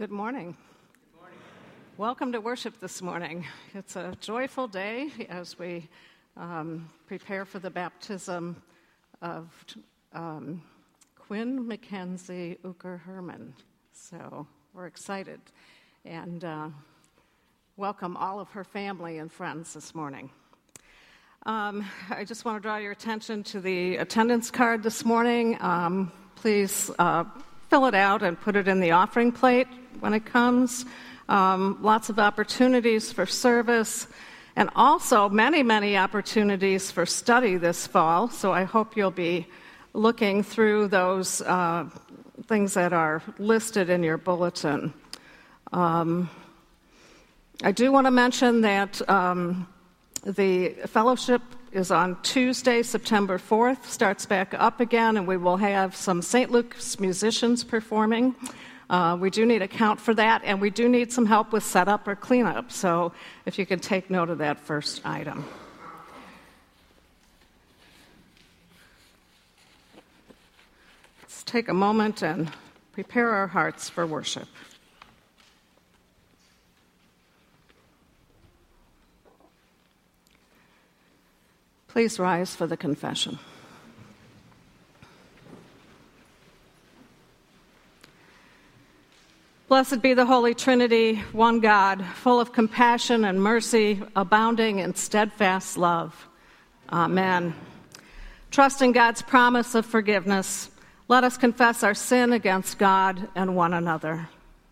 Good morning. Welcome to worship this morning. It's a joyful day as we prepare for the baptism of Quinn Mackenzie Uker Herman. So we're excited and welcome all of her family and friends this morning. I just want to draw your attention to the attendance card this morning. Please fill it out and put it in the offering plate when it comes. Lots of opportunities for service and also many opportunities for study this fall. So I hope you'll be looking through those things that are listed in your bulletin. I do want to mention that the fellowship is on Tuesday, September 4th, starts back up again, and we will have some St. Luke's musicians performing. We do need a count for that, and we do need some help with setup or cleanup, so if you can take note of that first item. Let's take a moment and prepare our hearts for worship. Please rise for the confession. Blessed be the Holy Trinity, one God, full of compassion and mercy, abounding in steadfast love. Amen. Trust in God's promise of forgiveness. Let us confess our sin against God and one another.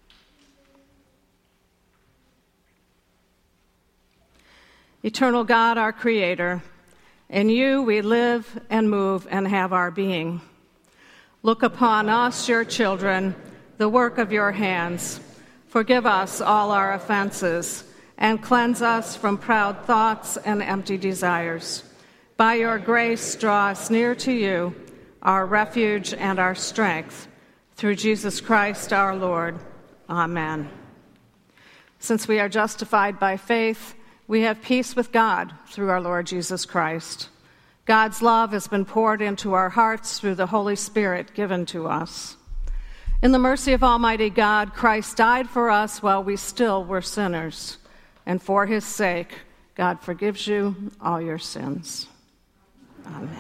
Eternal God, our Creator, in you we live and move and have our being. Look upon us, your children, the work of your hands. Forgive us all our offenses and cleanse us from proud thoughts and empty desires. By your grace, draw us near to you, our refuge and our strength. Through Jesus Christ our Lord. Amen. Since we are justified by faith, we have peace with God through our Lord Jesus Christ. God's love has been poured into our hearts through the Holy Spirit given to us. In the mercy of Almighty God, Christ died for us while we still were sinners. And for his sake, God forgives you all your sins. Amen.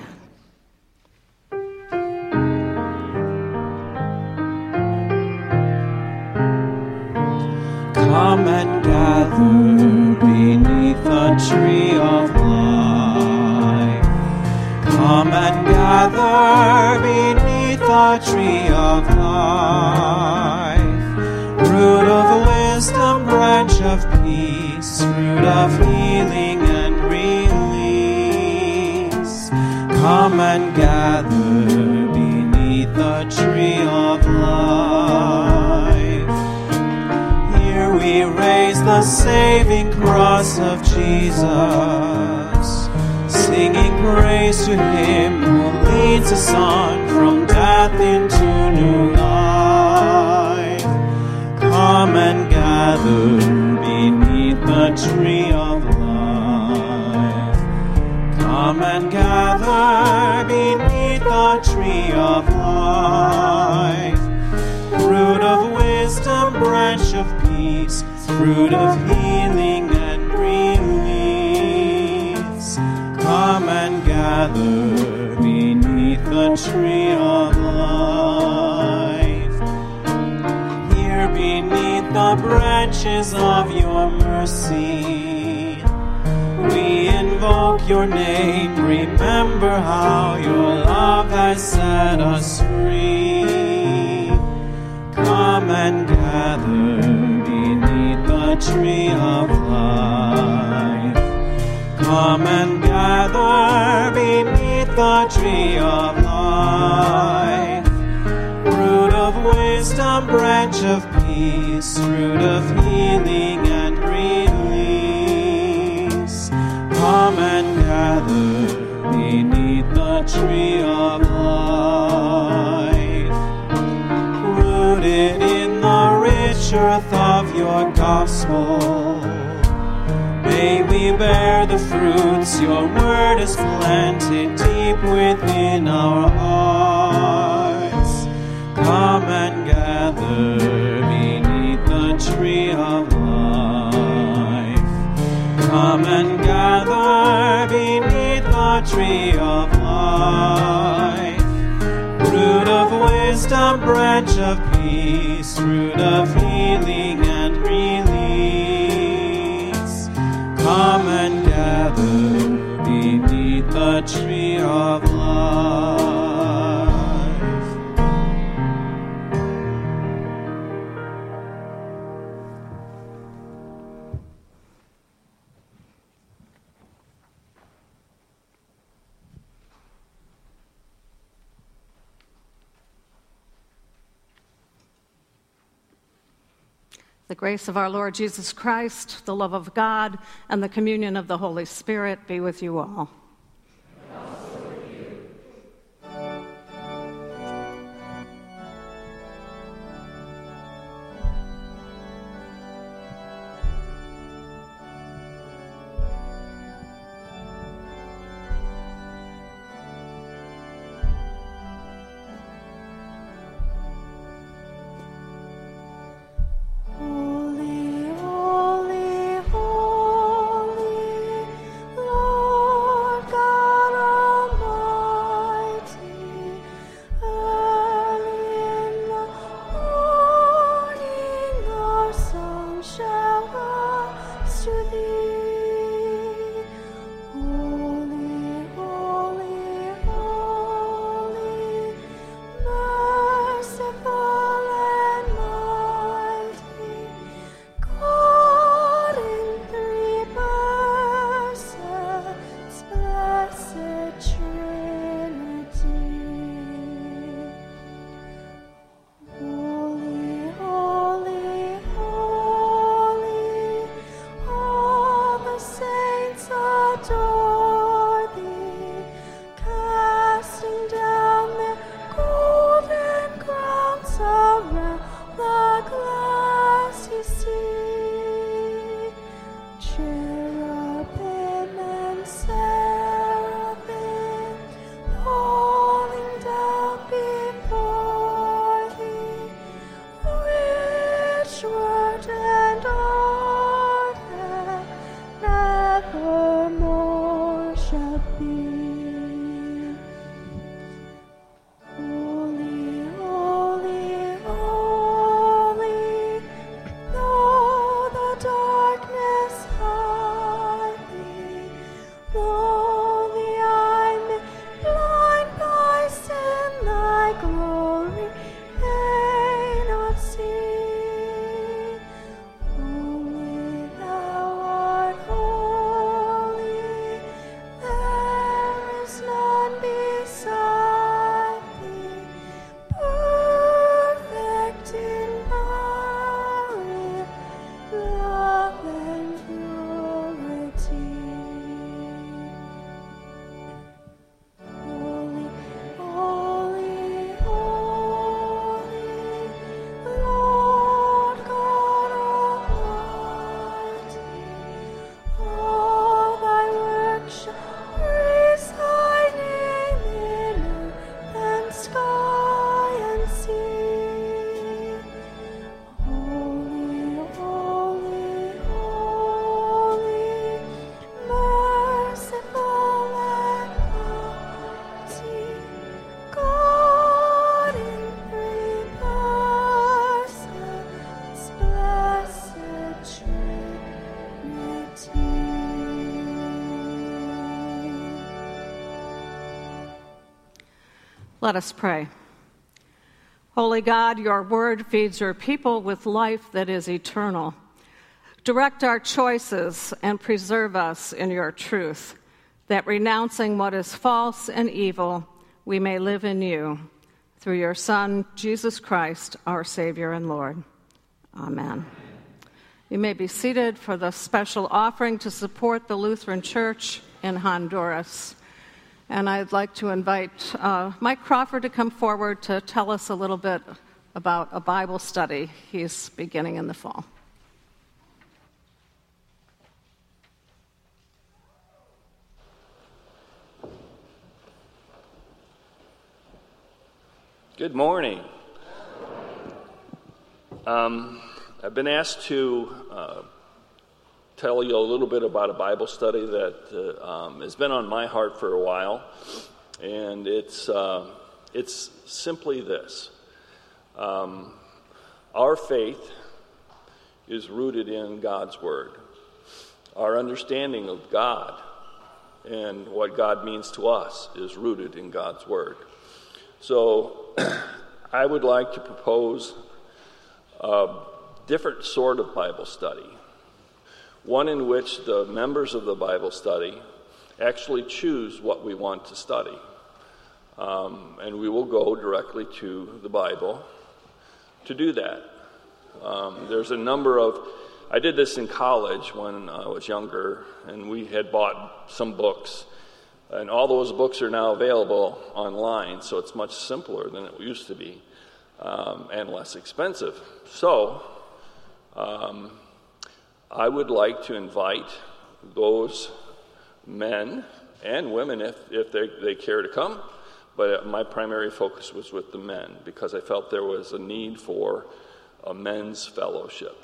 Come and gather beneath the tree of life. Come and gather beneath the tree of life. Root of wisdom, branch of peace, root of healing and release. Come and gather beneath the tree of life. Here we raise the saving cross of Jesus, singing praise to him who leads us on from death into new life. Come and gather beneath the tree of life. Come and gather beneath the tree of life. Root of wisdom, branch of peace, fruit of healing and release. Come and gather beneath the tree of life. Here beneath the branches of your mercy, we invoke your name. Remember how your love has set us free. Come and gather beneath the tree of life. Come and gather beneath the tree of life. Root of wisdom, branch of peace, root of healing and release. Come and gather beneath the tree of life. Rooted in the rich earth of your gospel, may we bear the fruits your word has planted deep within our hearts. Come and gather beneath of peace, fruit of healing and release. Come and gather beneath the tree of life. The grace of our Lord Jesus Christ, the love of God, and the communion of the Holy Spirit be with you all. Let us pray. Holy God, your word feeds your people with life that is eternal. Direct our choices and preserve us in your truth, that renouncing what is false and evil, we may live in you. Through your Son, Jesus Christ, our Savior and Lord. Amen. You may be seated for the special offering to support the Lutheran Church in Honduras. And I'd like to invite Mike Crawford to come forward to tell us a little bit about a Bible study he's beginning in the fall. Good morning. I've been asked to tell you a little bit about a Bible study that has been on my heart for a while, and it's simply this. Our faith is rooted in God's Word. Our understanding of God and what God means to us is rooted in God's Word. So I would like to propose a different sort of Bible study, one in which the members of the Bible study actually choose what we want to study. And we will go directly to the Bible to do that. There's a number of, I did this in college when I was younger, and we had bought some books, and all those books are now available online, so it's much simpler than it used to be, and less expensive. So, I would like to invite those men and women, if they care to come, but my primary focus was with the men, because I felt there was a need for a men's fellowship.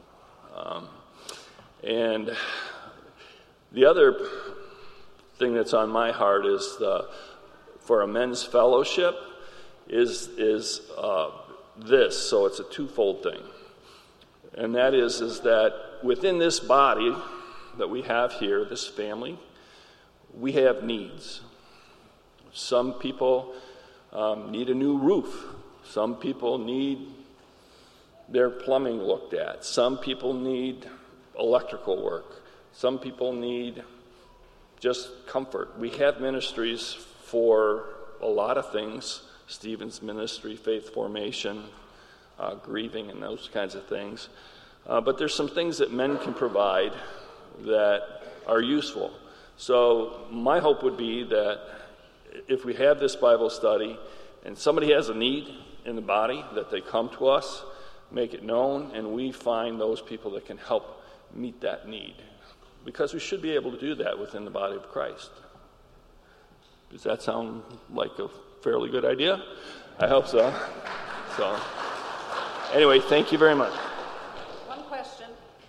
And the other thing that's on my heart is for a men's fellowship is this, so it's a twofold thing. And that is that within this body that we have here, this family, we have needs. Some people need a new roof. Some people need their plumbing looked at. Some people need electrical work. Some people need just comfort. We have ministries for a lot of things. Stephen's ministry, faith formation, grieving, and those kinds of things. But there's some things that men can provide that are useful. So my hope would be that if we have this Bible study and somebody has a need in the body, that they come to us, make it known, and we find those people that can help meet that need. Because we should be able to do that within the body of Christ. Does that sound like a fairly good idea? I hope so. So, anyway, thank you very much. One question.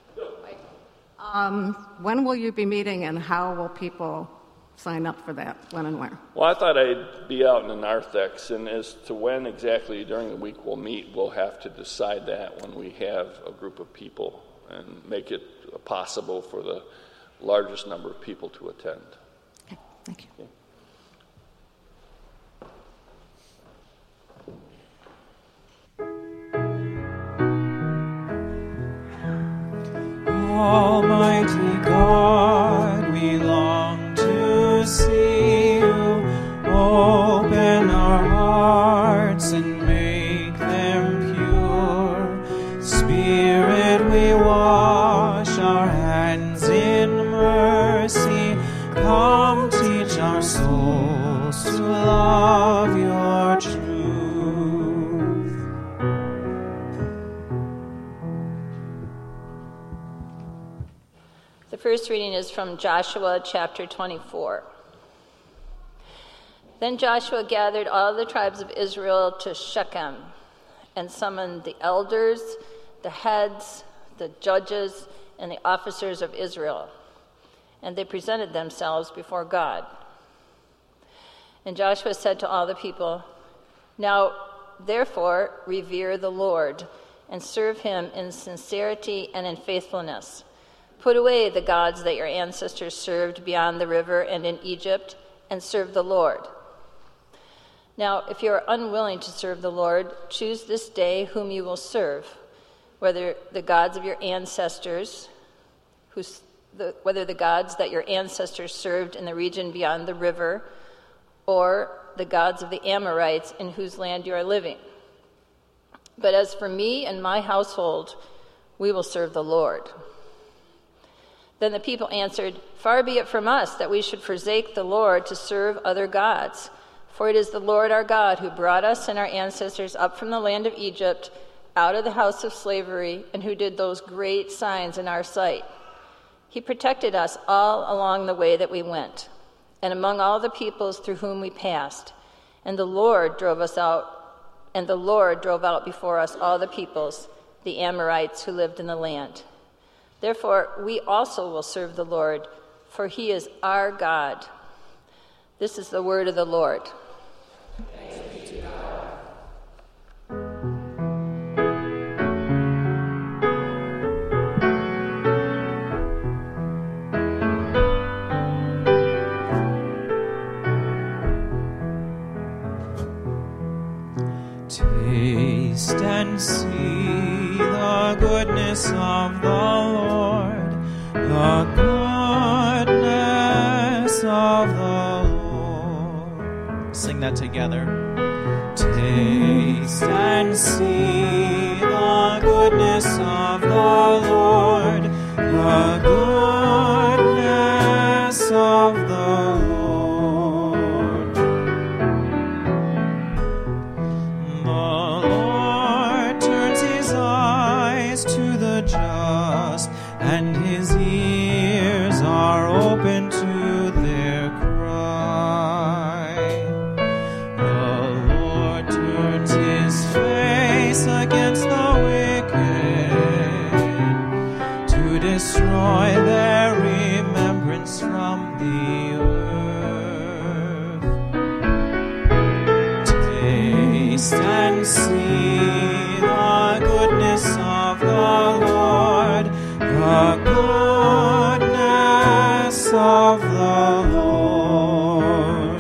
When will you be meeting, and how will people sign up for that? When and where? Well, I thought I'd be out in the narthex, and as to when exactly during the week we'll meet, we'll have to decide that when we have a group of people and make it possible for the largest number of people to attend. Okay, thank you. Okay. Almighty God, we long to see you. Open our hearts and make them pure. Spirit, we wash our hands in mercy. Come teach our souls to love your truth. The first reading is from Joshua chapter 24. Then Joshua gathered all the tribes of Israel to Shechem and summoned the elders, the heads, the judges, and the officers of Israel. And they presented themselves before God. And Joshua said to all the people, "Now, therefore, revere the Lord and serve him in sincerity and in faithfulness. Put away the gods that your ancestors served beyond the river and in Egypt, and serve the Lord. Now, if you are unwilling to serve the Lord, choose this day whom you will serve, whether the gods of your ancestors, whether the gods that your ancestors served in the region beyond the river, or the gods of the Amorites in whose land you are living. But as for me and my household, we will serve the Lord." Then the people answered, "Far be it from us that we should forsake the Lord to serve other gods. For it is the Lord our God who brought us and our ancestors up from the land of Egypt, out of the house of slavery, and who did those great signs in our sight. He protected us all along the way that we went, and among all the peoples through whom we passed. And the Lord drove out before us all the peoples, the Amorites who lived in the land. Therefore, we also will serve the Lord, for he is our God." This is the word of the Lord. Thanks be to God. the goodness of the Lord, the goodness of the Lord. Sing that together. Taste and see the goodness of the Lord, the goodness of the Lord. The Lord turns his eyes to the just, and his ears are open to their cry. The Lord turns his face against the wicked, to destroy their remembrance from the earth. Taste and see the goodness of the Lord, the goodness of the Lord.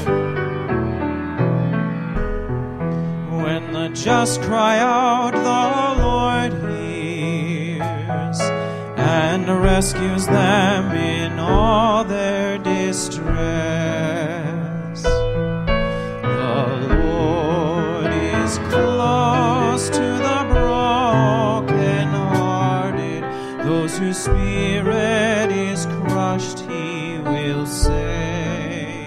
When the just cry out, the Lord hears and rescues them in all their distress. The Lord is close to the brokenhearted. Those whose spirit is crushed, he will save.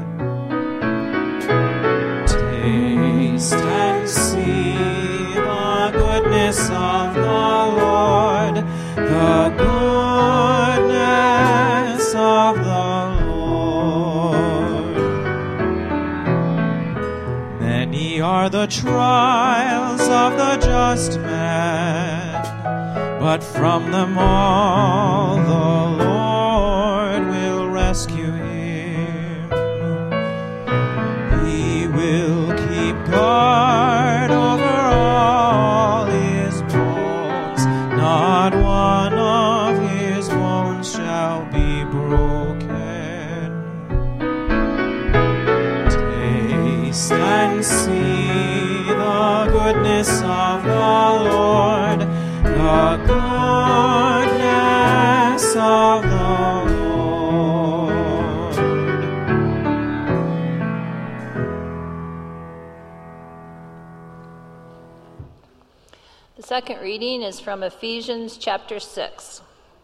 Taste and see the goodness of the Lord, the goodness of the Lord. Many are the trials of the just man, but from them all the Lord will rescue him. He will keep guard over all his bones. Not one of his bones shall be broken. Taste and see the goodness of the Lord, the goodness of the Lord. The second reading is from Ephesians chapter 6.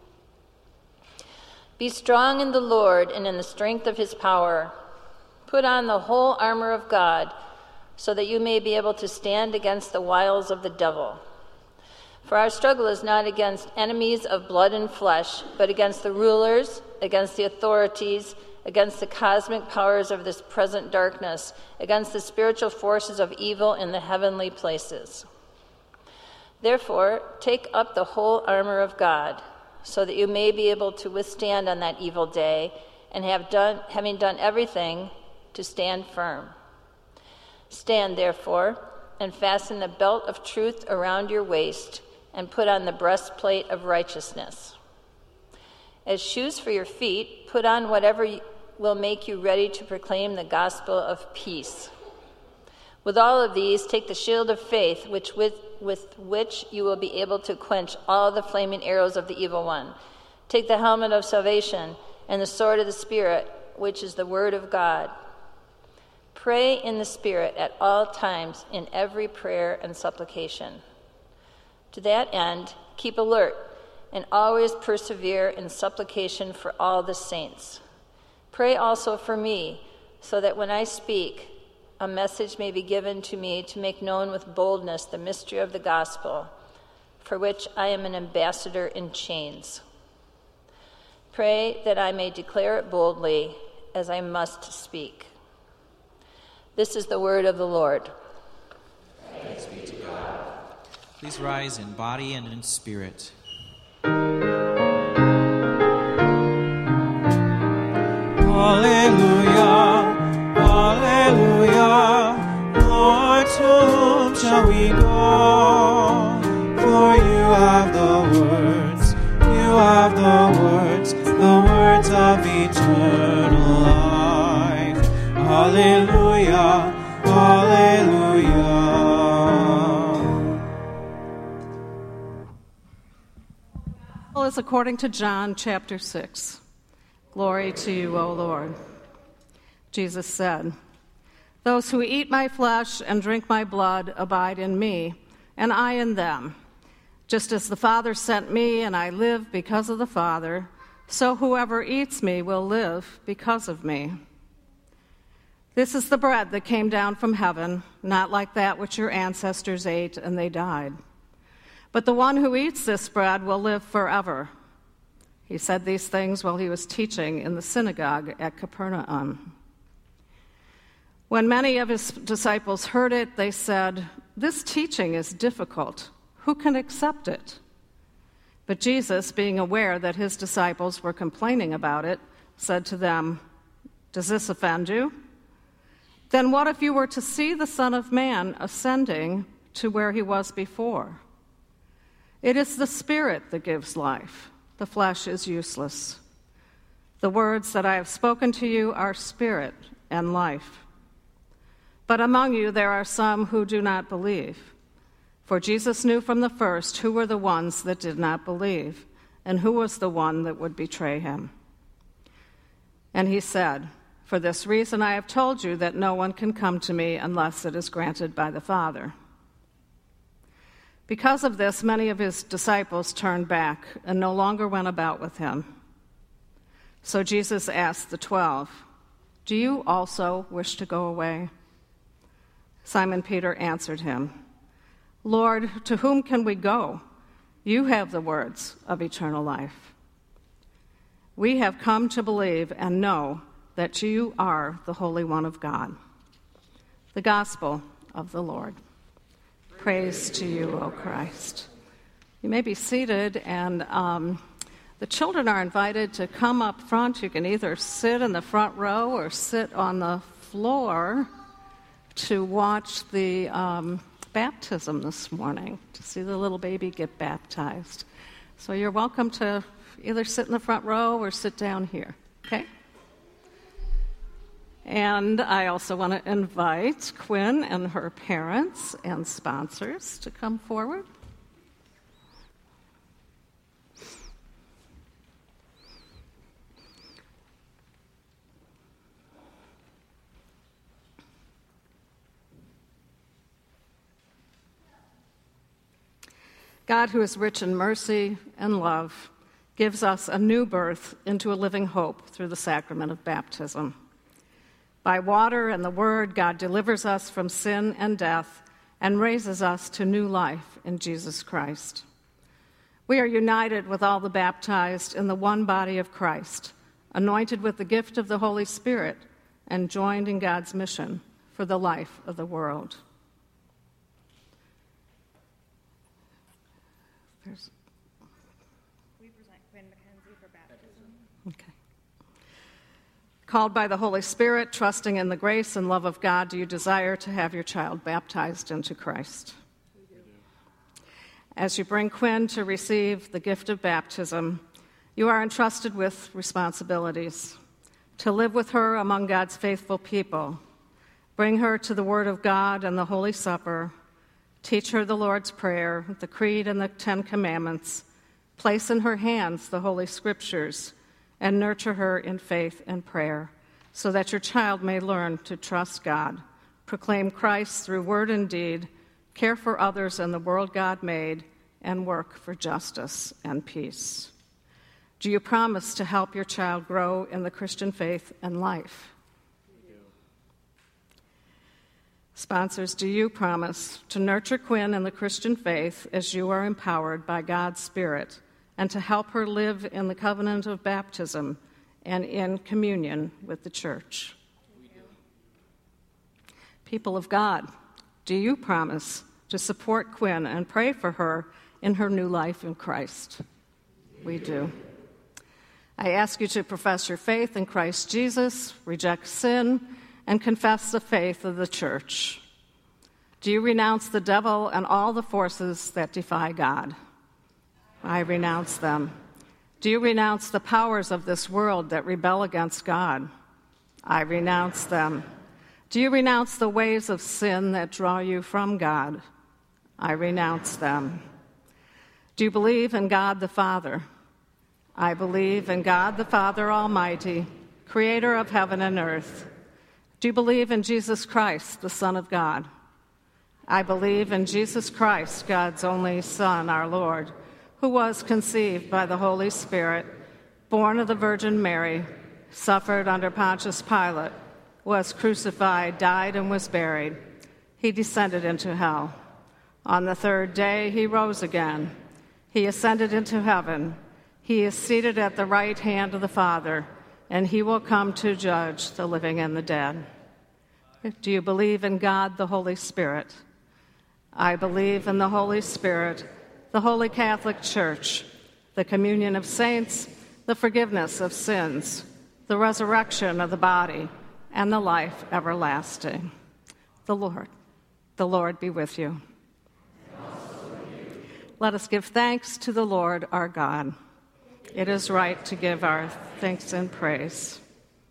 Be strong in the Lord and in the strength of his power. Put on the whole armor of God, so that you may be able to stand against the wiles of the devil. For our struggle is not against enemies of blood and flesh, but against the rulers, against the authorities, against the cosmic powers of this present darkness, against the spiritual forces of evil in the heavenly places. Therefore, take up the whole armor of God, so that you may be able to withstand on that evil day, and having done everything, to stand firm. Stand, therefore, and fasten the belt of truth around your waist, and put on the breastplate of righteousness. As shoes for your feet, put on whatever will make you ready to proclaim the gospel of peace. With all of these, take the shield of faith, with which you will be able to quench all the flaming arrows of the evil one. Take the helmet of salvation and the sword of the Spirit, which is the word of God. Pray in the Spirit at all times in every prayer and supplication. To that end, keep alert and always persevere in supplication for all the saints. Pray also for me, so that when I speak, a message may be given to me to make known with boldness the mystery of the gospel, for which I am an ambassador in chains. Pray that I may declare it boldly, as I must speak. This is the word of the Lord. Thanks be to God. Please rise in body and in spirit. Hallelujah, hallelujah. Lord, to whom shall we go? For you have the words, the words of eternal life. Hallelujah, hallelujah. Is according to John chapter 6. Glory to you, O Lord. Jesus said, "Those who eat my flesh and drink my blood abide in me, and I in them. Just as the Father sent me, and I live because of the Father, so whoever eats me will live because of me. This is the bread that came down from heaven, not like that which your ancestors ate and they died. But the one who eats this bread will live forever." He said these things while he was teaching in the synagogue at Capernaum. When many of his disciples heard it, they said, "This teaching is difficult. Who can accept it?" But Jesus, being aware that his disciples were complaining about it, said to them, "Does this offend you? Then what if you were to see the Son of Man ascending to where he was before? It is the Spirit that gives life. The flesh is useless. The words that I have spoken to you are spirit and life. But among you there are some who do not believe." For Jesus knew from the first who were the ones that did not believe, and who was the one that would betray him. And he said, "For this reason I have told you that no one can come to me unless it is granted by the Father." Because of this, many of his disciples turned back and no longer went about with him. So Jesus asked the 12, "Do you also wish to go away?" Simon Peter answered him, "Lord, to whom can we go? You have the words of eternal life. We have come to believe and know that you are the Holy One of God." The Gospel of the Lord. Praise to you, O Christ. You may be seated, and the children are invited to come up front. You can either sit in the front row or sit on the floor to watch the baptism this morning, to see the little baby get baptized. So you're welcome to either sit in the front row or sit down here, okay? And I also want to invite Quinn and her parents and sponsors to come forward. God, who is rich in mercy and love, gives us a new birth into a living hope through the sacrament of baptism. By water and the Word, God delivers us from sin and death and raises us to new life in Jesus Christ. We are united with all the baptized in the one body of Christ, anointed with the gift of the Holy Spirit, and joined in God's mission for the life of the world. We present Quinn McKenzie for baptism. Okay. Called by the Holy Spirit, trusting in the grace and love of God, do you desire to have your child baptized into Christ? We do. As you bring Quinn to receive the gift of baptism, you are entrusted with responsibilities to live with her among God's faithful people, bring her to the Word of God and the Holy Supper, teach her the Lord's Prayer, the Creed, and the 10 Commandments, place in her hands the Holy Scriptures, and nurture her in faith and prayer, so that your child may learn to trust God, proclaim Christ through word and deed, care for others and the world God made, and work for justice and peace. Do you promise to help your child grow in the Christian faith and life? We do. Sponsors, do you promise to nurture Quinn in the Christian faith as you are empowered by God's Spirit, and to help her live in the covenant of baptism and in communion with the church? We do. People of God, do you promise to support Quinn and pray for her in her new life in Christ? We do. I ask you to profess your faith in Christ Jesus, reject sin, and confess the faith of the church. Do you renounce the devil and all the forces that defy God? I renounce them. Do you renounce the powers of this world that rebel against God? I renounce them. Do you renounce the ways of sin that draw you from God? I renounce them. Do you believe in God the Father, I believe in God the Father Almighty, creator of heaven and earth. Do you believe in Jesus Christ, the Son of God? I believe in Jesus Christ, God's only Son, our Lord, who was conceived by the Holy Spirit, born of the Virgin Mary, suffered under Pontius Pilate, was crucified, died, and was buried. He descended into hell. On the third day he rose again. He ascended into heaven. He is seated at the right hand of the Father, and he will come to judge the living and the dead. Do you believe in God, the Holy Spirit? I believe in the Holy Spirit, the Holy Catholic Church, the communion of saints, the forgiveness of sins, the resurrection of the body, and the life everlasting. The Lord be with you. Let us give thanks to the Lord our God. It is right to give our thanks and praise.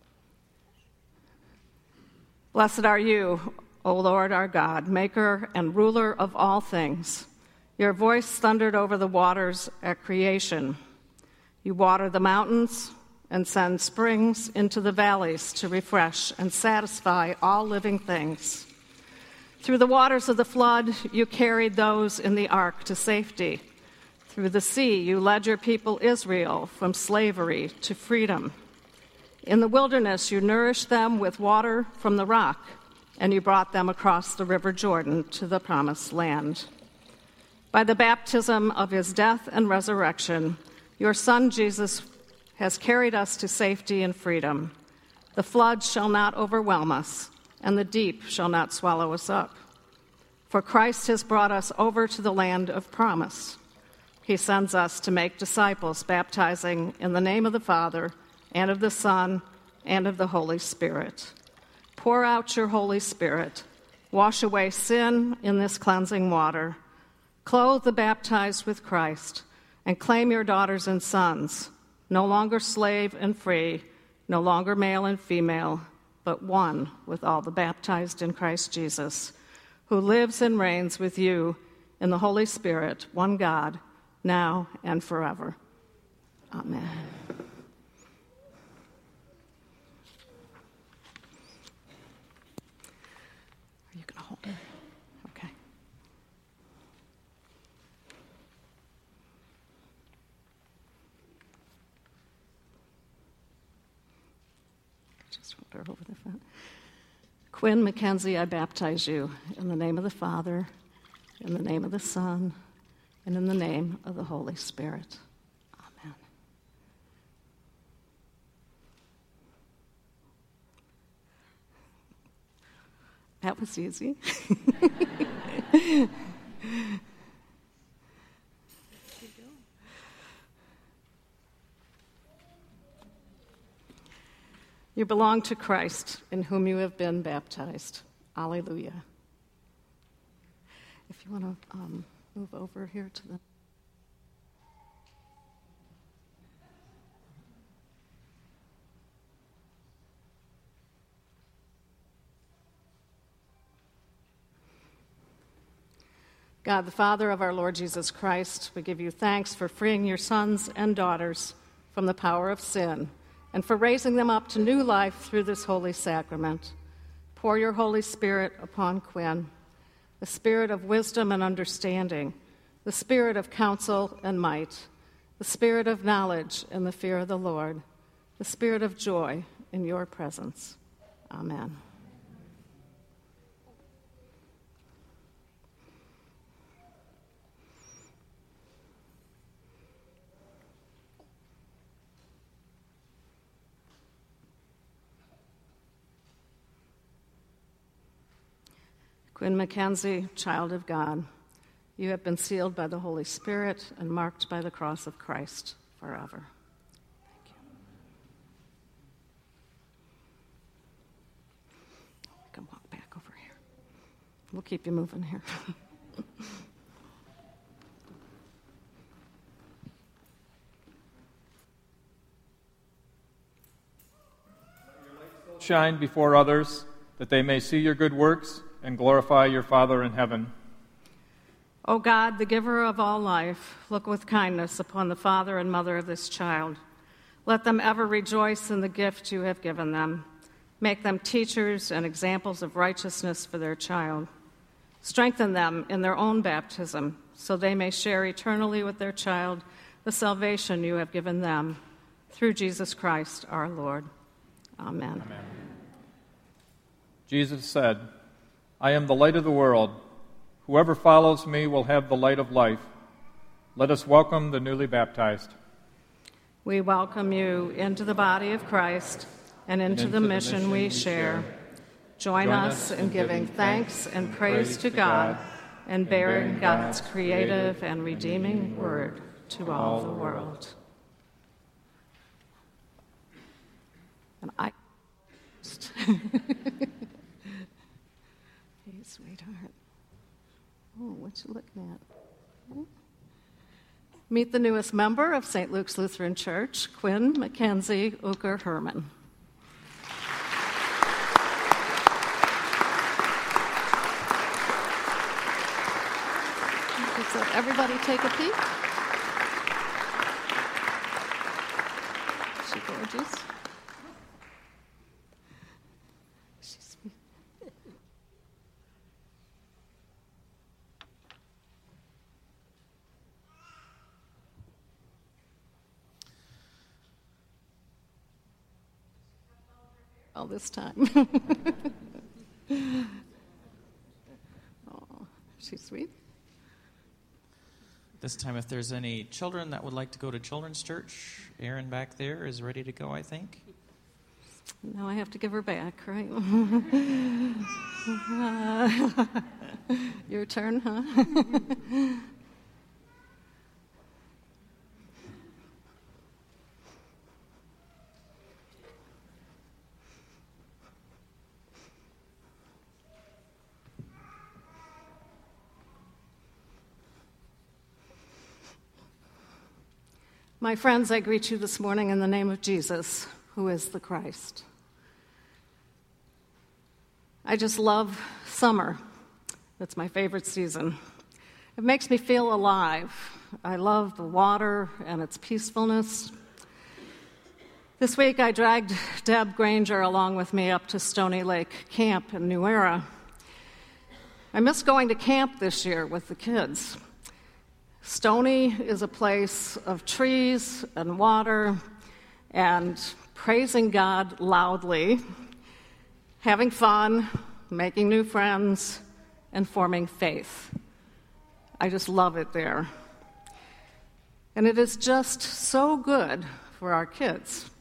Blessed are you, O Lord our God, maker and ruler of all things. Your voice thundered over the waters at creation. You water the mountains and send springs into the valleys to refresh and satisfy all living things. Through the waters of the flood, you carried those in the ark to safety. Through the sea, you led your people Israel from slavery to freedom. In the wilderness, you nourished them with water from the rock, and you brought them across the river Jordan to the promised land. By the baptism of his death and resurrection, your Son Jesus has carried us to safety and freedom. The flood shall not overwhelm us, and the deep shall not swallow us up. For Christ has brought us over to the land of promise. He sends us to make disciples, baptizing in the name of the Father, and of the Son, and of the Holy Spirit. Pour out your Holy Spirit. Wash away sin in this cleansing water. Clothe the baptized with Christ, and claim your daughters and sons, no longer slave and free, no longer male and female, but one with all the baptized in Christ Jesus, who lives and reigns with you in the Holy Spirit, one God, now and forever. Amen. Are you going to hold it? Okay. Just hold her over the front. Quinn Mackenzie, I baptize you in the name of the Father, in the name of the Son, and in the name of the Holy Spirit. Amen. That was easy. You belong to Christ, in whom you have been baptized. Alleluia. If you want to move over here to the... God, the Father of our Lord Jesus Christ, we give you thanks for freeing your sons and daughters from the power of sin and for raising them up to new life through this holy sacrament. Pour your Holy Spirit upon Quinn, the spirit of wisdom and understanding, the spirit of counsel and might, the spirit of knowledge and the fear of the Lord, the spirit of joy in your presence. Amen. Quinn Mackenzie, child of God, you have been sealed by the Holy Spirit and marked by the cross of Christ forever. Thank you. We can walk back over here. We'll keep you moving here. Shine before others, that they may see your good works and glorify your Father in heaven. O God, the giver of all life, look with kindness upon the father and mother of this child. Let them ever rejoice in the gift you have given them. Make them teachers and examples of righteousness for their child. Strengthen them in their own baptism, so they may share eternally with their child the salvation you have given them. Through Jesus Christ our Lord. Amen. Amen. Jesus said, I am the light of the world. Whoever follows me will have the light of life. Let us welcome the newly baptized. We welcome you into the body of Christ and into the mission we share. Join us in giving thanks and praise to God and bearing God's creative and redeeming word to all the world. And I... Hey, sweetheart. Oh, what you looking at? Meet the newest member of St. Luke's Lutheran Church, Quinn Mackenzie Uker Herman. So everybody take a peek. Is she gorgeous? She's sweet. All this time. Oh, she's sweet. This time, if there's any children that would like to go to Children's Church, Erin back there is ready to go, I think. Now I have to give her back, right? Your turn, huh? My friends, I greet you this morning in the name of Jesus, who is the Christ. I just love summer. That's my favorite season. It makes me feel alive. I love the water and its peacefulness. This week I dragged Deb Granger along with me up to Stony Lake Camp in New Era. I miss going to camp this year with the kids. Stony is a place of trees and water and praising God loudly, having fun, making new friends, and forming faith. I just love it there. And it is just so good for our kids.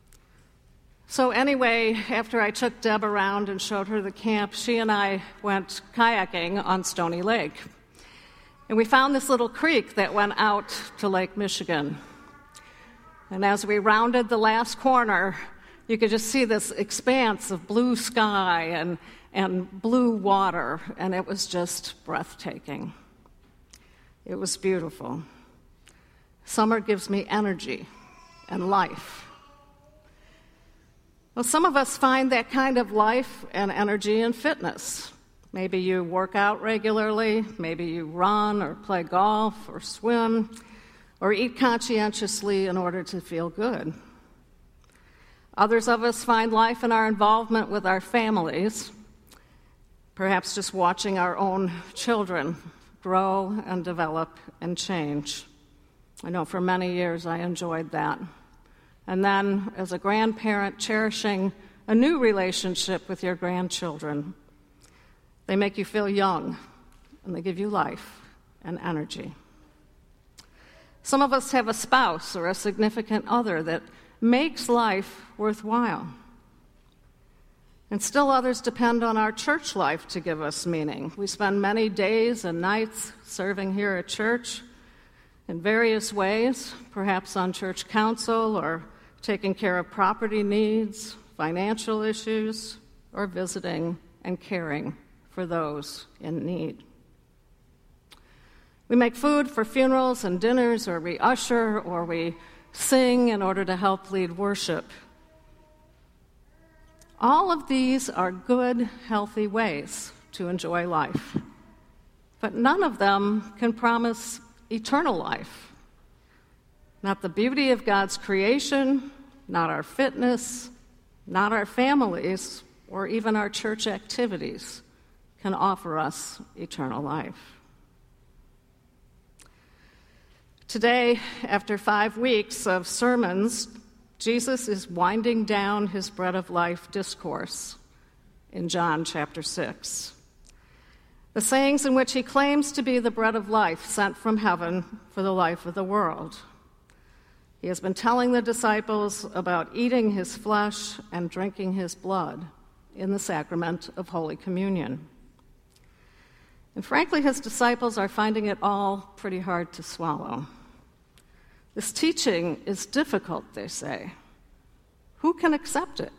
So anyway, after I took Deb around and showed her the camp, she and I went kayaking on Stony Lake. And we found this little creek that went out to Lake Michigan. And as we rounded the last corner, you could just see this expanse of blue sky and blue water, and it was just breathtaking. It was beautiful. Summer gives me energy and life. Well, some of us find that kind of life and energy in fitness. Maybe you work out regularly, maybe you run or play golf or swim or eat conscientiously in order to feel good. Others of us find life in our involvement with our families, perhaps just watching our own children grow and develop and change. I know for many years I enjoyed that. And then, as a grandparent, cherishing a new relationship with your grandchildren. They make you feel young, and they give you life and energy. Some of us have a spouse or a significant other that makes life worthwhile. And still others depend on our church life to give us meaning. We spend many days and nights serving here at church in various ways, perhaps on church council or taking care of property needs, financial issues, or visiting and caring for those in need. We make food for funerals and dinners, or we usher, or we sing in order to help lead worship. All of these are good, healthy ways to enjoy life. but none of them can promise eternal life. Not the beauty of God's creation, not our fitness, not our families, or even our church activities can offer us eternal life. Today, after 5 weeks of sermons, Jesus is winding down his Bread of Life discourse in John chapter 6. The sayings in which he claims to be the bread of life sent from heaven for the life of the world. He has been telling the disciples about eating his flesh and drinking his blood in the sacrament of Holy Communion. And frankly, his disciples are finding it all pretty hard to swallow. This teaching is difficult, they say. Who can accept it?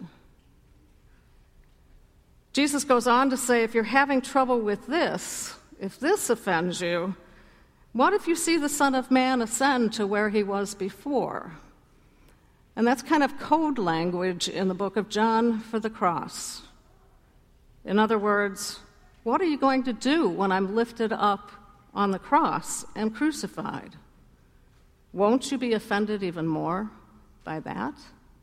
Jesus goes on to say, if you're having trouble with this, if this offends you, what if you see the Son of Man ascend to where he was before? And that's kind of code language in the book of John for the cross. In other words, what are you going to do when I'm lifted up on the cross and crucified? Won't you be offended even more by that?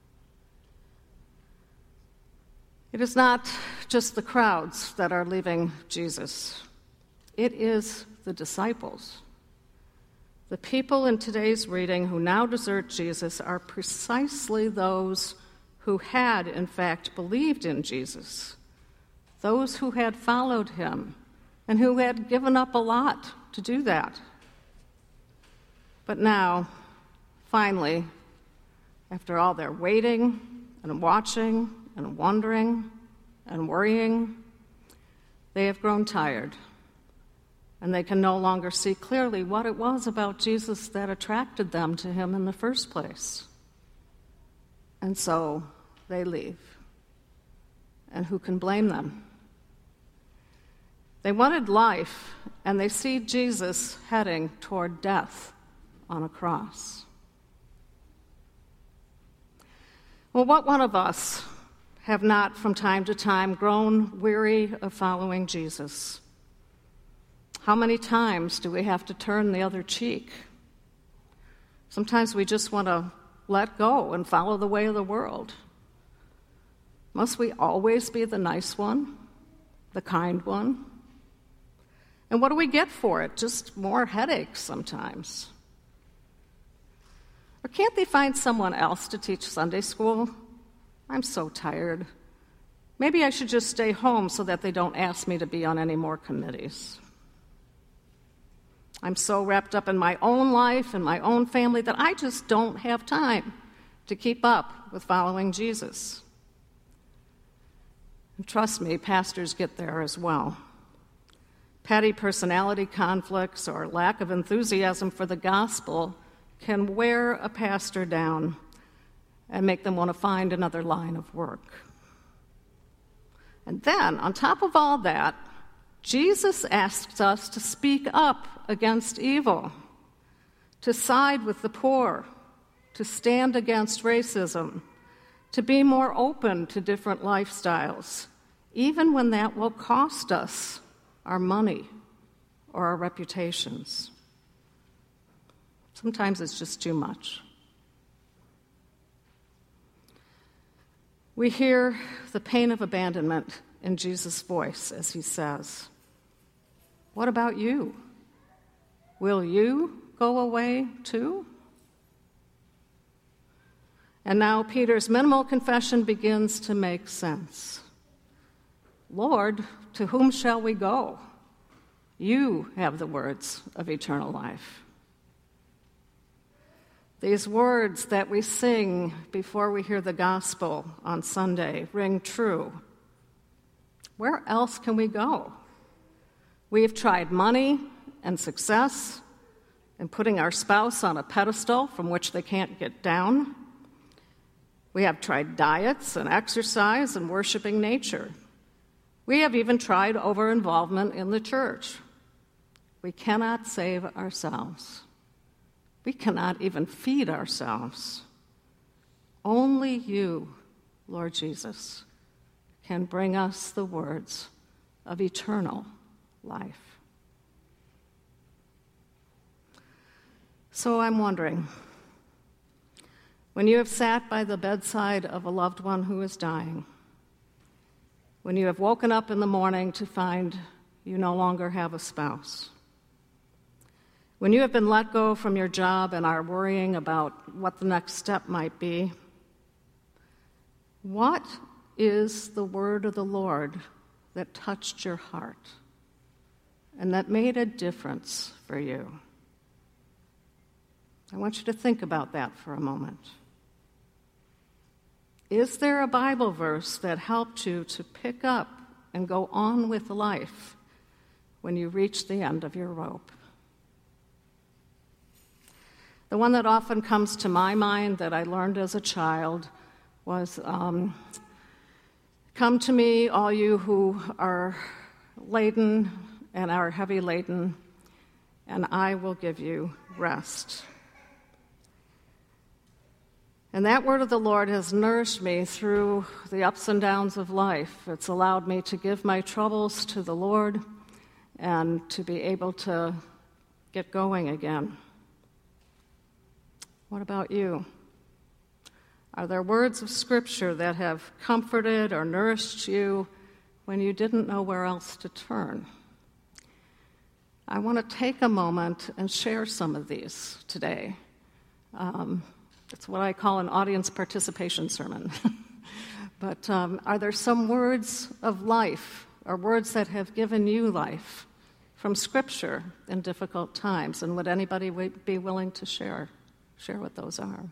It is not just the crowds that are leaving Jesus. It is the disciples. The people in today's reading who now desert Jesus are precisely those who had, in fact, believed in Jesus, those who had followed him, and who had given up a lot to do that. But now, finally, after all their waiting and watching and wondering and worrying, they have grown tired, and they can no longer see clearly what it was about Jesus that attracted them to him in the first place. And so they leave. And who can blame them? They wanted life, and they see Jesus heading toward death on a cross. Well, what one of us have not from time to time grown weary of following Jesus? How many times do we have to turn the other cheek? Sometimes we just want to let go and follow the way of the world. Must we always be the nice one, the kind one? And what do we get for it? Just more headaches sometimes. Or can't they find someone else to teach Sunday school? I'm so tired. Maybe I should just stay home so that they don't ask me to be on any more committees. I'm so wrapped up in my own life and my own family that I just don't have time to keep up with following Jesus. And trust me, pastors get there as well. Petty personality conflicts or lack of enthusiasm for the gospel can wear a pastor down and make them want to find another line of work. And then, on top of all that, Jesus asks us to speak up against evil, to side with the poor, to stand against racism, to be more open to different lifestyles, even when that will cost us our money or our reputations. Sometimes it's just too much. We hear the pain of abandonment in Jesus' voice as he says, "What about you? Will you go away too?" And now Peter's minimal confession begins to make sense. "Lord, to whom shall we go? You have the words of eternal life." These words that we sing before we hear the gospel on Sunday ring true. Where else can we go? We have tried money and success and putting our spouse on a pedestal from which they can't get down. We have tried diets and exercise and worshiping nature. We have even tried over-involvement in the church. We cannot save ourselves. We cannot even feed ourselves. Only you, Lord Jesus, can bring us the words of eternal life. So I'm wondering, when you have sat by the bedside of a loved one who is dying, when you have woken up in the morning to find you no longer have a spouse, when you have been let go from your job and are worrying about what the next step might be, what is the word of the Lord that touched your heart and that made a difference for you? I want you to think about that for a moment. Is there a Bible verse that helped you to pick up and go on with life when you reach the end of your rope? The one that often comes to my mind that I learned as a child was, "Come to me, all you who are laden and are heavy laden, and I will give you rest." And that word of the Lord has nourished me through the ups and downs of life. It's allowed me to give my troubles to the Lord and to be able to get going again. What about you? Are there words of Scripture that have comforted or nourished you when you didn't know where else to turn? I want to take a moment and share some of these today. It's what I call an audience participation sermon. But are there some words of life or words that have given you life from Scripture in difficult times? And would anybody be willing to share what those are?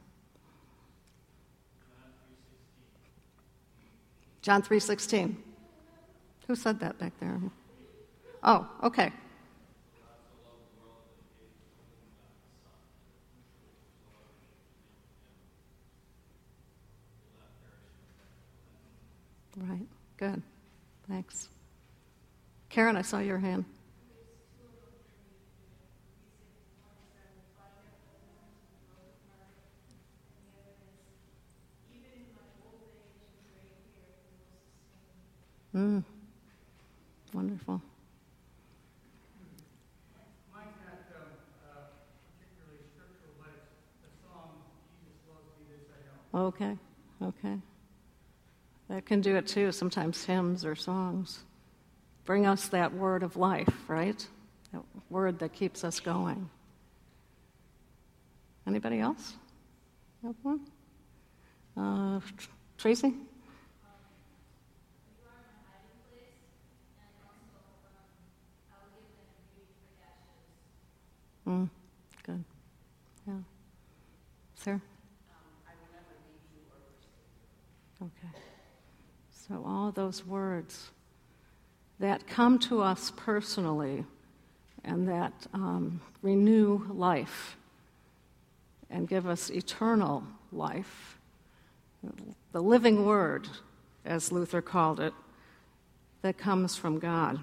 John 3:16. Who said that back there? Oh, okay. Right, good. Thanks. Karen, I saw your hand. Wonderful. Mine's not particularly scriptural, but it's the song, Jesus Loves Me, This I Know. Okay. That can do it too, sometimes hymns or songs. Bring us that word of life, right? That word that keeps us going. Anybody else? Have one? Tracy? Good. Yeah. Sarah? I will never leave you or forsake you. Okay. So all those words that come to us personally and that renew life and give us eternal life, the living word, as Luther called it, that comes from God.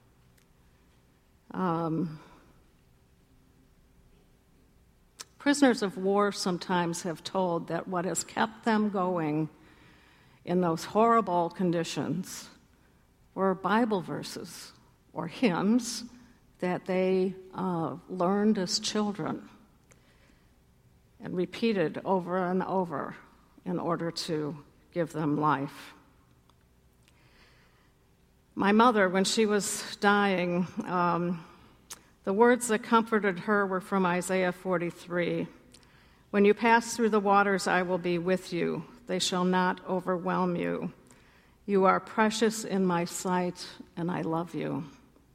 Prisoners of war sometimes have told that what has kept them going in those horrible conditions were Bible verses or hymns that they learned as children and repeated over and over in order to give them life. My mother, when she was dying, the words that comforted her were from Isaiah 43. "When you pass through the waters, I will be with you. They shall not overwhelm you. You are precious in my sight, and I love you."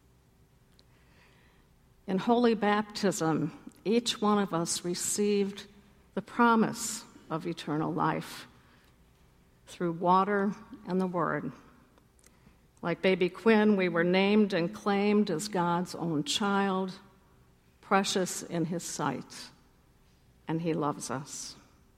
In holy baptism, each one of us received the promise of eternal life through water and the Word. Like baby Quinn, we were named and claimed as God's own child, precious in His sight, and He loves us.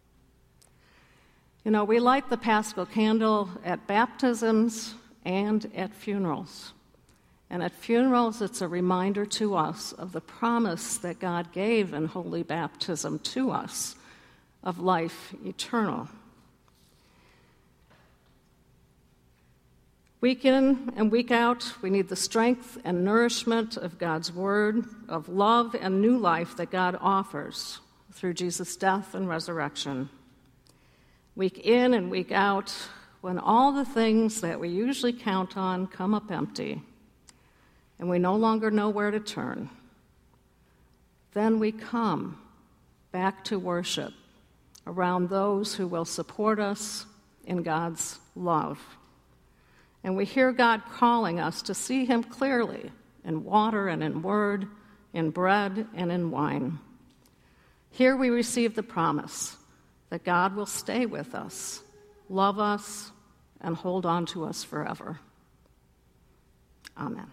You know, we light the Paschal candle at baptisms and at funerals. And at funerals, it's a reminder to us of the promise that God gave in holy baptism to us of life eternal. Week in and week out, we need the strength and nourishment of God's word, of love and new life that God offers through Jesus' death and resurrection. Week in and week out, when all the things that we usually count on come up empty, and we no longer know where to turn, then we come back to worship around those who will support us in God's love. And we hear God calling us to see him clearly in water and in word, in bread and in wine. Here we receive the promise that God will stay with us, love us, and hold on to us forever. Amen.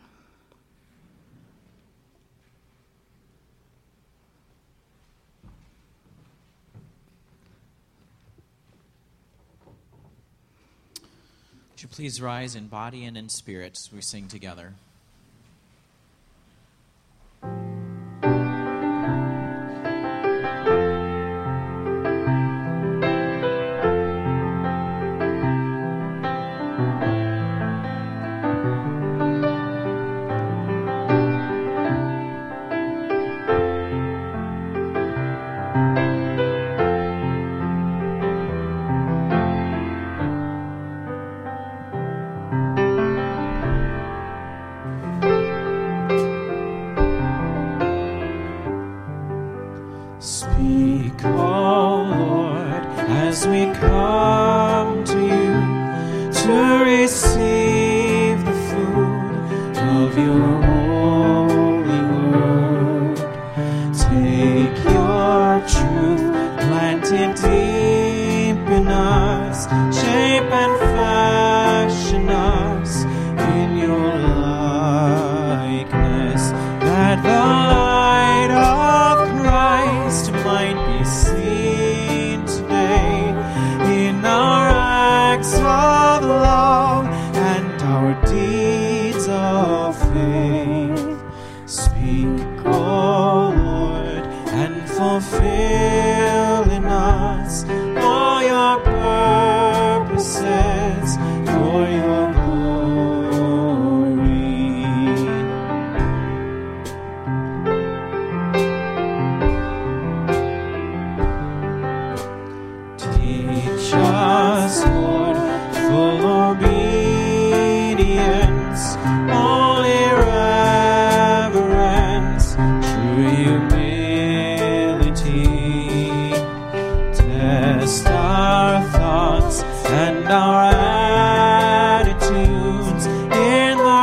Would you please rise in body and in spirit as we sing together? Speak, O Lord, as we come to you to receive the food of your holy word. Take your truth, plant it deep in us, shape and fashion us in your likeness, that the light of Christ might be seen today in our acts of love and our deeds of faith. Speak, O Lord, and fulfill in us all your purposes for your glory. Teach us, Lord, full obedience, holy reverence, true humility. Test our thoughts and our attitudes in the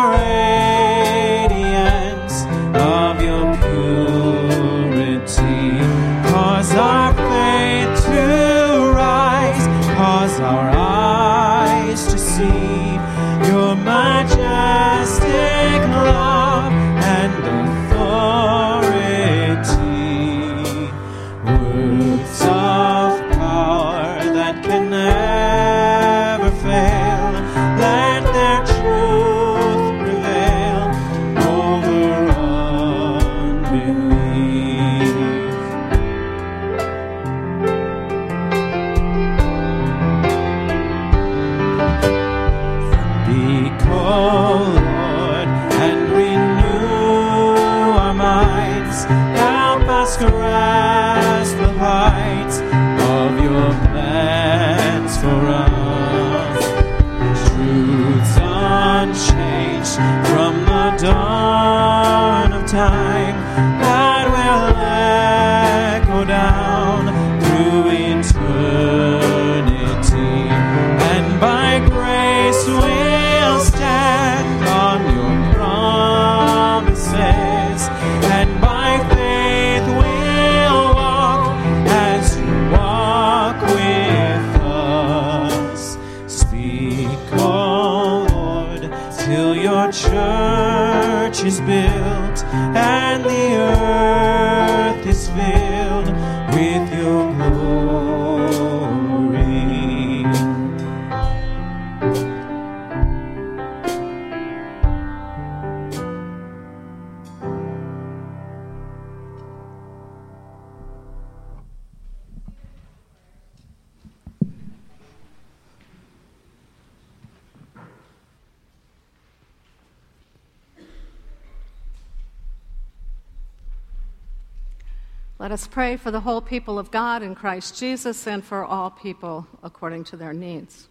radiance of your purity. Cause our faith to rise, cause our eyes to see your majestic love and authority. Words of power that can never fail, let their truth prevail over unbelief. Speak, O Lord, and renew our minds. Help us grasp the heights of your plans for us. Truths unchanged from the dawn of time that will echo down through eternity. And by grace we'll stand on your promises, and by faith we'll walk as you walk with us. Speak, O Lord, till your church is built and the earth is filled with your glory. Let us pray for the whole people of God in Christ Jesus and for all people according to their needs.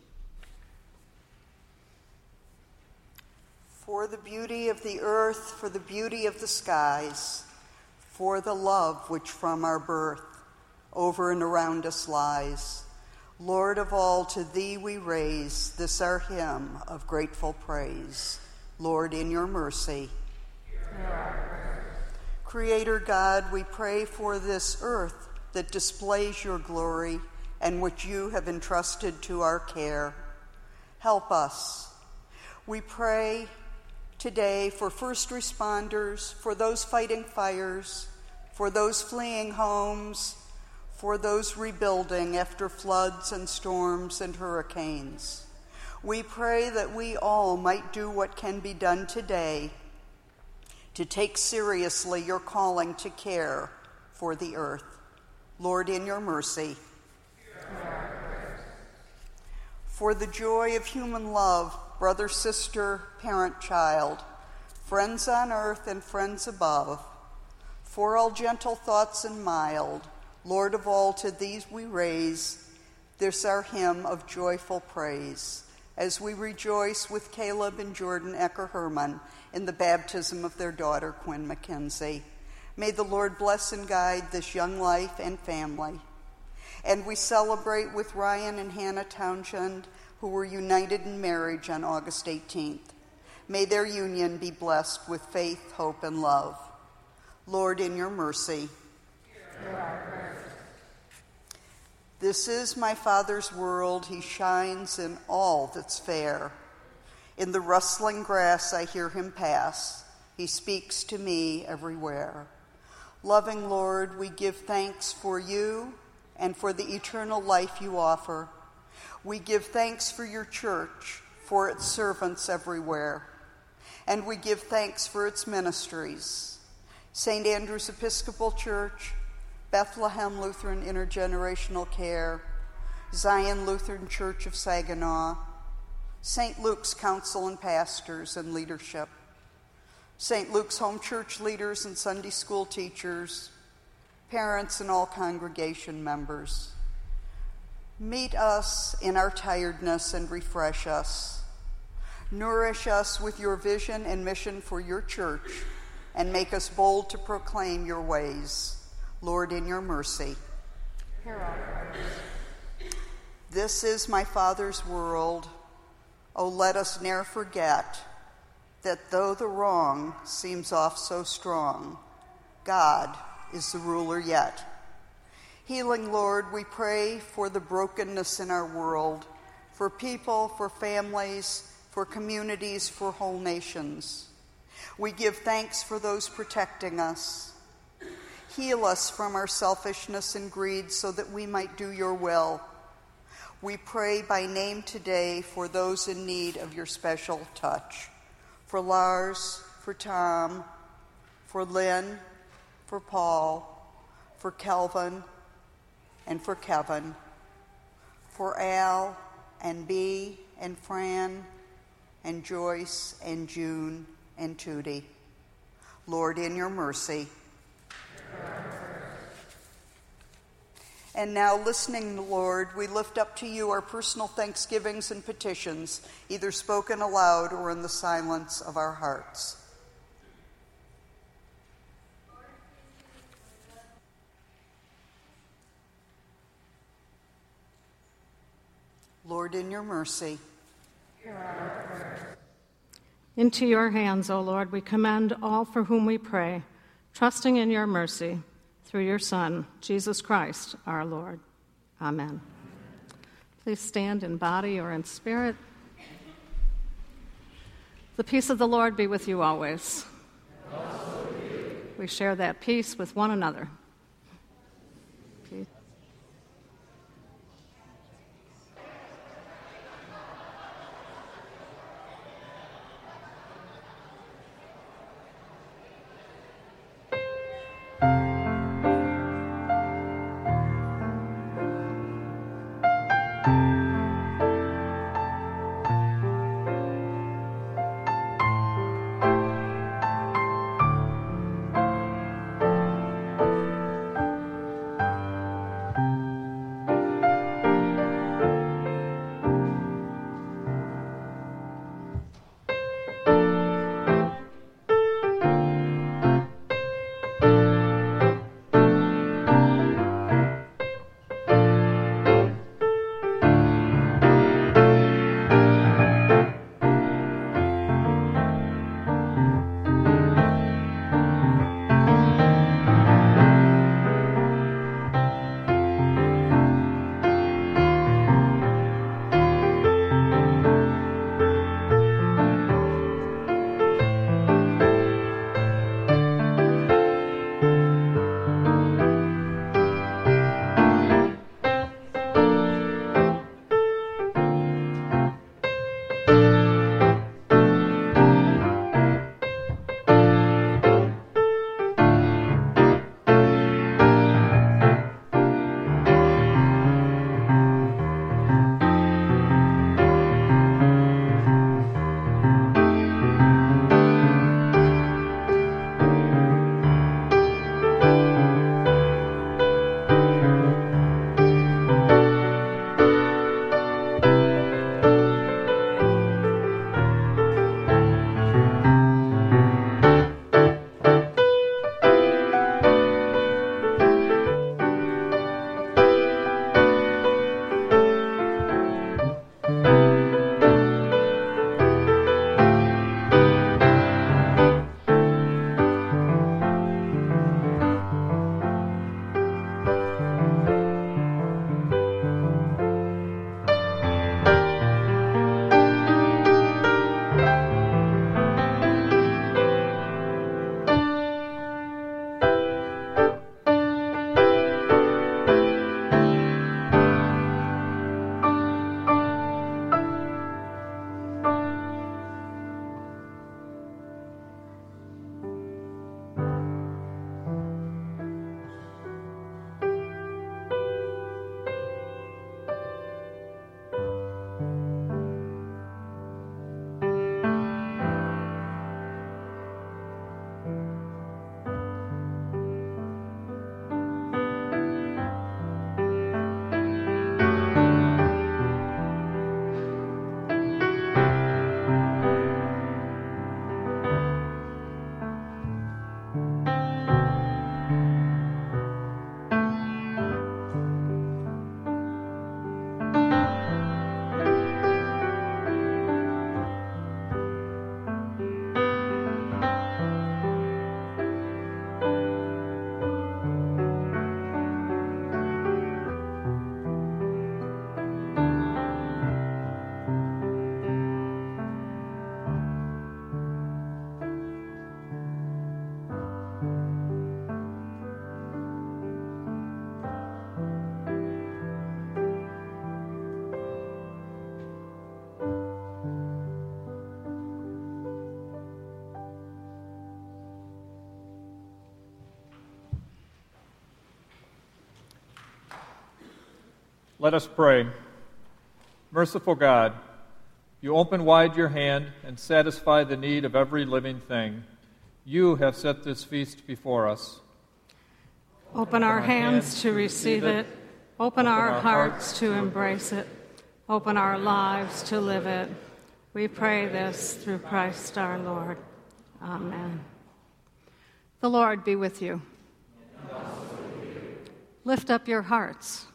For the beauty of the earth, for the beauty of the skies, for the love which from our birth over and around us lies. Lord of all, to thee we raise this our hymn of grateful praise. Lord, in your mercy. Creator God, we pray for this earth that displays your glory and which you have entrusted to our care. Help us. We pray today for first responders, for those fighting fires, for those fleeing homes, for those rebuilding after floods and storms and hurricanes. We pray that we all might do what can be done today to take seriously your calling to care for the earth. Lord, in your mercy. For the joy of human love, brother, sister, parent, child, friends on earth and friends above, for all gentle thoughts and mild, Lord of all, to these we raise this our hymn of joyful praise, as we rejoice with Caleb and Jordan Ecker Herman in the baptism of their daughter, Quinn Mackenzie. May the Lord bless and guide this young life and family. And we celebrate with Ryan and Hannah Townshend, who were united in marriage on August 18th. May their union be blessed with faith, hope, and love. Lord, in your mercy. This is my Father's world. He shines in all that's fair. In the rustling grass I hear him pass. He speaks to me everywhere. Loving Lord, we give thanks for you and for the eternal life you offer. We give thanks for your church, for its servants everywhere. And we give thanks for its ministries. St. Andrew's Episcopal Church, Bethlehem Lutheran Intergenerational Care, Zion Lutheran Church of Saginaw, St. Luke's Council and Pastors and Leadership, St. Luke's Home Church leaders and Sunday school teachers, parents and all congregation members. Meet us in our tiredness and refresh us. Nourish us with your vision and mission for your church and make us bold to proclaim your ways. Lord, in your mercy. Hear our prayers. This is my Father's world. Oh, let us ne'er forget that though the wrong seems oft so strong, God is the ruler yet. Healing, Lord, we pray for the brokenness in our world, for people, for families, for communities, for whole nations. We give thanks for those protecting us. Heal us from our selfishness and greed so that we might do your will. We pray by name today for those in need of your special touch. For Lars, for Tom, for Lynn, for Paul, for Kelvin, and for Kevin, for Al and Bea and Fran and Joyce and June and Tootie. Lord, in your mercy. And now, listening, Lord, we lift up to you our personal thanksgivings and petitions, either spoken aloud or in the silence of our hearts. Lord, in your mercy. Into your hands, O Lord, we commend all for whom we pray, trusting in your mercy, through your Son, Jesus Christ, our Lord. Amen. Please stand in body or in spirit. The peace of the Lord be with you always. Also with you. We share that peace with one another. Peace. Let us pray. Merciful God, you open wide your hand and satisfy the need of every living thing. You have set this feast before us. Open our hands to receive it. Open our hearts to embrace it. Open our lives to live it. We pray this through Christ our Lord. Amen. The Lord be with you. Lift up your hearts.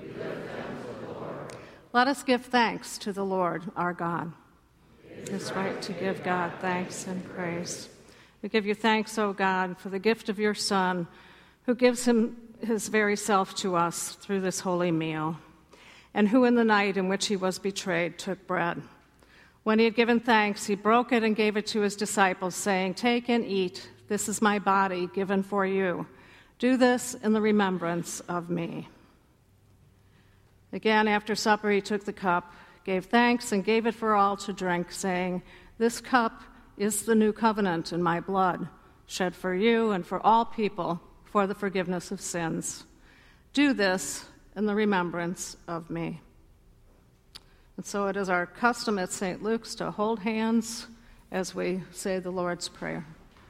Let us give thanks to the Lord our God. It is right to give God thanks and praise. We give you thanks, O God, for the gift of your Son, who gives his very self to us through this holy meal, and who in the night in which he was betrayed took bread. When he had given thanks, he broke it and gave it to his disciples, saying, "Take and eat. This is my body given for you. Do this in the remembrance of me." Again, after supper, he took the cup, gave thanks, and gave it for all to drink, saying, "This cup is the new covenant in my blood, shed for you and for all people for the forgiveness of sins. Do this in the remembrance of me." And so it is our custom at St. Luke's to hold hands as we say the Lord's Prayer.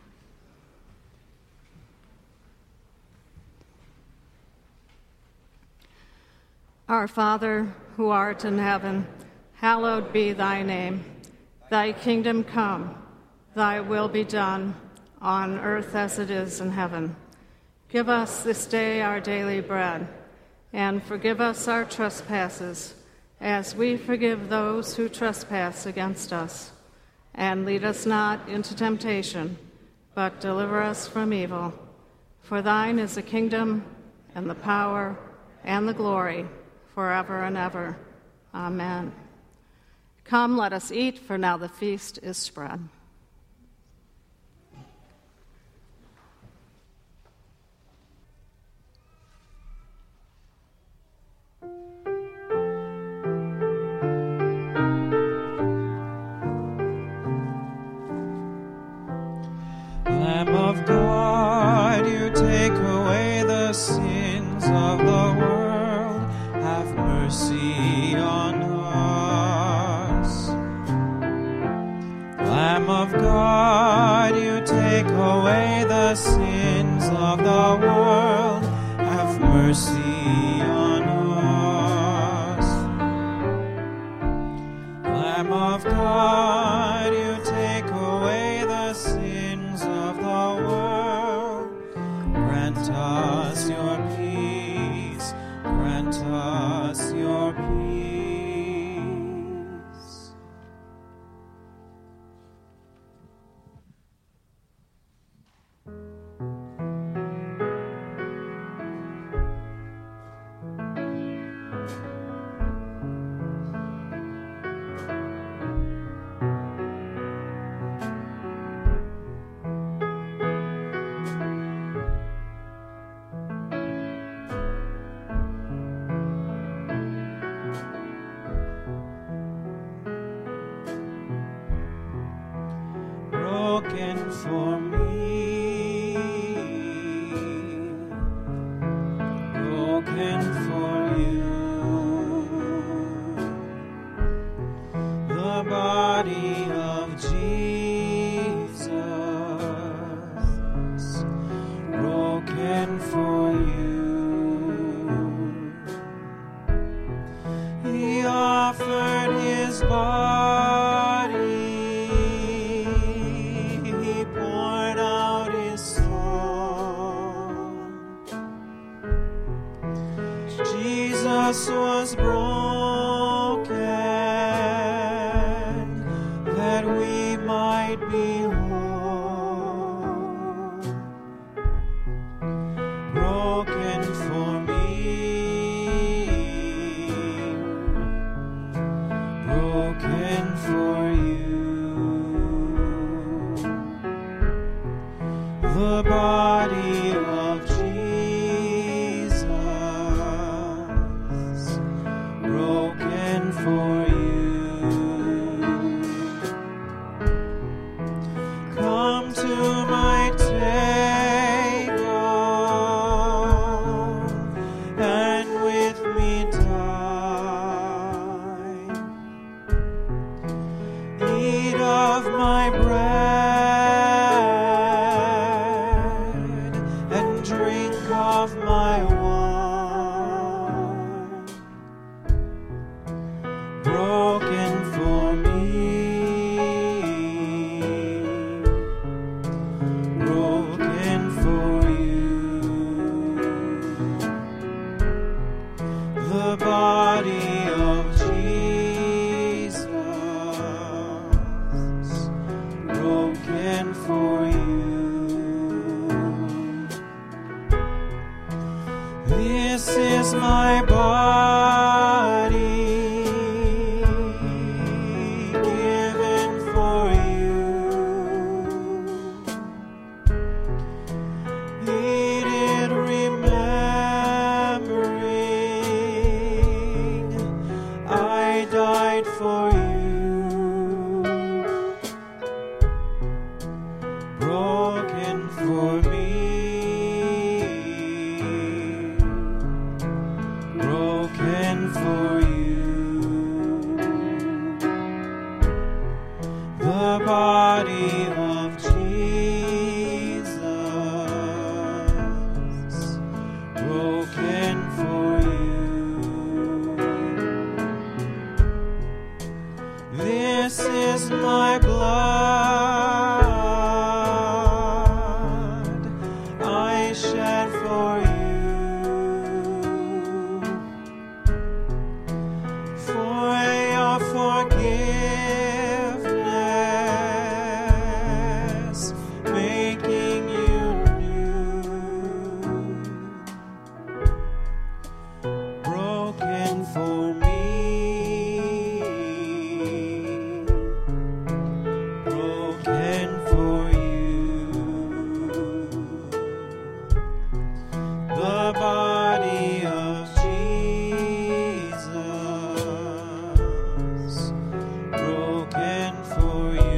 Our Father, who art in heaven, hallowed be thy name. Thy kingdom come, thy will be done, on earth as it is in heaven. Give us this day our daily bread, and forgive us our trespasses, as we forgive those who trespass against us. And lead us not into temptation, but deliver us from evil. For thine is the kingdom, and the power, and the glory, forever and ever. Amen. Come, let us eat, for now the feast is spread. Lamb of God, you take away the sins of the world. Have mercy on us. Lamb of God, you take away the sins of the world. Have mercy on us. Lamb of God, you take away the sins of the world. Grant us your peace. Grant us your peace. Broken for me, broken for you, the body of Jesus, broken for you. He offered his body, he poured out his soul. Jesus was broken that we might be whole. Broken for me, broken for you, the body of Jesus, broken the body of Jesus, broken for you. This is my body, given for you. Eat it, remembering I died for you, broken for me. Broken for you, the body of Jesus, broken for you. This is my blood I shed for you. Forgiveness, making you new, broken for me, broken for you, the body of Jesus, broken for you.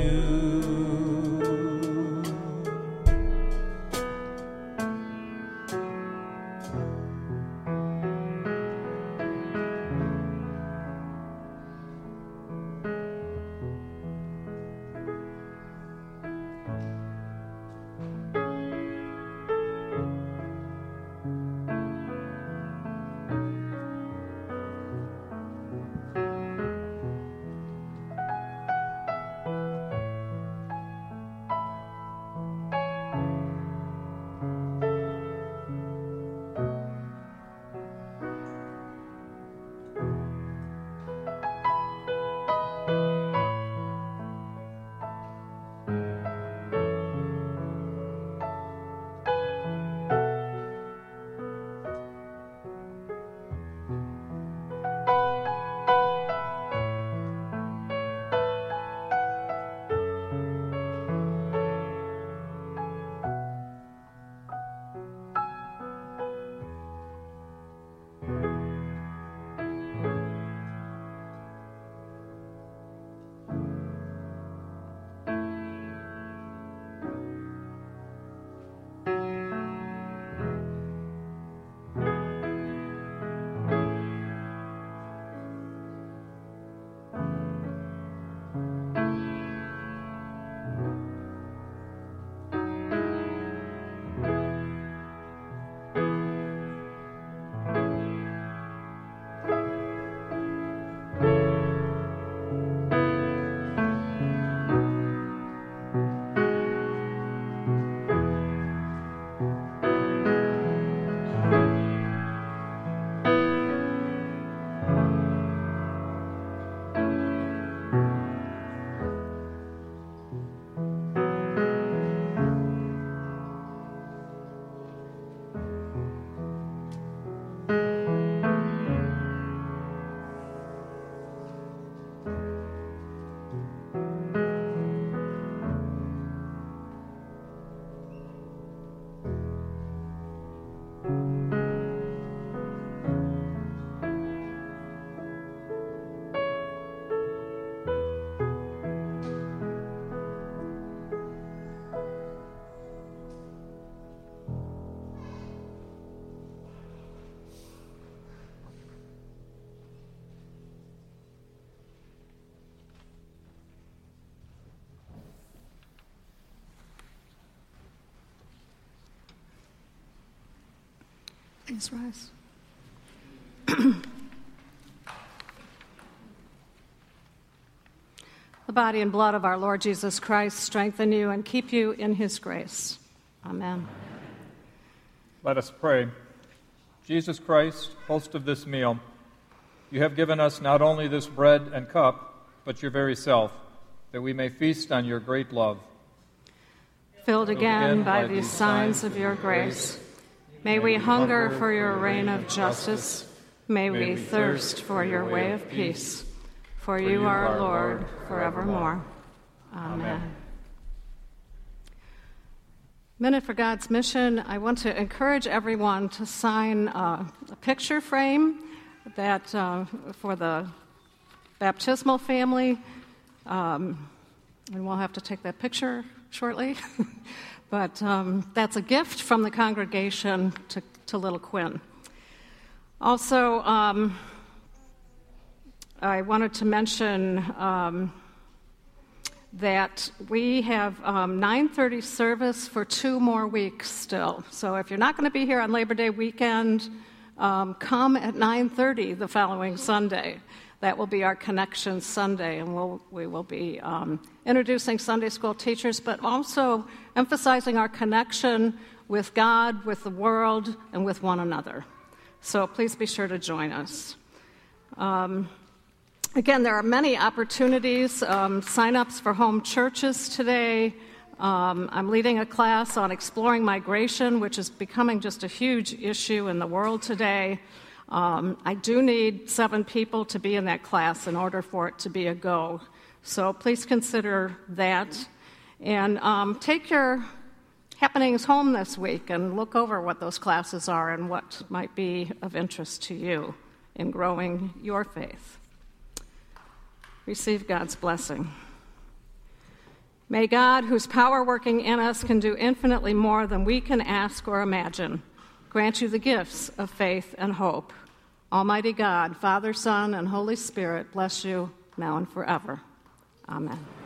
Please rise. The body and blood of our Lord Jesus Christ strengthen you and keep you in his grace. Amen. Let us pray. Jesus Christ, host of this meal, you have given us not only this bread and cup, but your very self, that we may feast on your great love. Filled again by these signs of your grace, may we hunger for your reign of justice. May we thirst for your way of peace. For you are our Lord forevermore. Amen. Minute for God's Mission. I want to encourage everyone to sign a picture frame that for the baptismal family. And we'll have to take that picture shortly. But that's a gift from the congregation to little Quinn. Also, I wanted to mention that we have 9:30 service for 2 more weeks still. So if you're not going to be here on Labor Day weekend, come at 9:30 the following Sunday. That will be our Connection Sunday, and we will be introducing Sunday school teachers, but also emphasizing our connection with God, with the world, and with one another. So please be sure to join us. Again, there are many opportunities, sign-ups for home churches today. I'm leading a class on exploring migration, which is becoming just a huge issue in the world today. I do need 7 people to be in that class in order for it to be a go. So please consider that. And take your happenings home this week and look over what those classes are and what might be of interest to you in growing your faith. Receive God's blessing. May God, whose power working in us can do infinitely more than we can ask or imagine, grant you the gifts of faith and hope. Almighty God, Father, Son, and Holy Spirit, bless you now and forever. Amen.